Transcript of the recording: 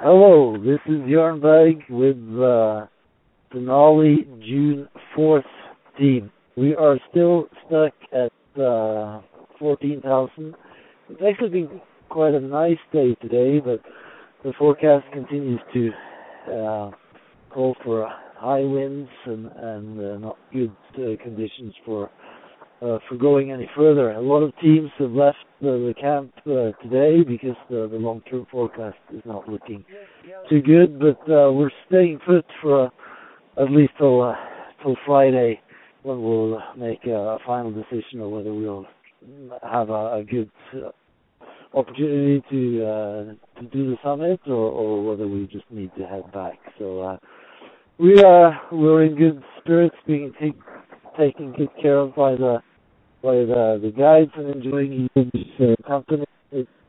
Hello, this is Jarnberg with Denali June 4th team. We are still stuck at 14,000. It's actually been quite a nice day today, but the forecast continues to call for high winds and not good conditions for going any further. A lot of teams have left the camp today because the long-term forecast is not looking too good. But we're staying put for at least till Friday, when we'll make a final decision on whether we'll have a good opportunity to do the summit or whether we just need to head back. So we're in good spirits, being taken good care of by the guides and enjoying each other's company. It's